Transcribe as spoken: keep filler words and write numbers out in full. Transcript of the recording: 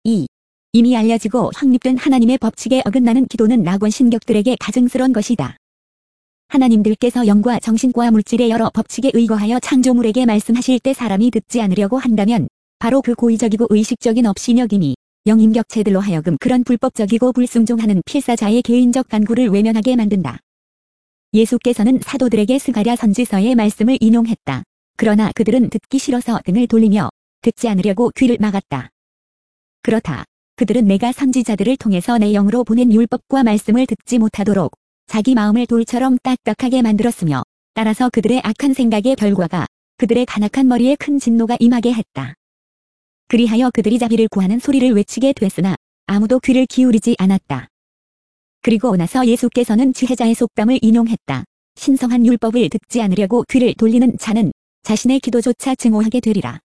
이. 이미 알려지고 확립된 하나님의 법칙에 어긋나는 기도는 낙원 신격들에게 가증스러운 것이다. 하나님들께서 영과 정신과 물질의 여러 법칙에 의거하여 창조물에게 말씀하실 때 사람이 듣지 않으려고 한다면 바로 그 고의적이고 의식적인 업신여김이 영인격체들로 하여금 그런 불법적이고 불순종하는 필사자의 개인적 간구를 외면하게 만든다. 예수께서는 사도들에게 스가랴 선지서의 말씀을 인용했다. 그러나 그들은 듣기 싫어서 등을 돌리며 듣지 않으려고 귀를 막았다. 그렇다. 그들은 내가 선지자들을 통해서 내 영으로 보낸 율법과 말씀을 듣지 못하도록 자기 마음을 돌처럼 딱딱하게 만들었으며 따라서 그들의 악한 생각의 결과가 그들의 간악한 머리에 큰 진노가 임하게 했다. 그리하여 그들이 자비를 구하는 소리를 외치게 됐으나 아무도 귀를 기울이지 않았다. 그리고 나서 예수께서는 지혜자의 속담을 인용했다. 신성한 율법을 듣지 않으려고 귀를 돌리는 자는 자신의 기도조차 증오하게 되리라.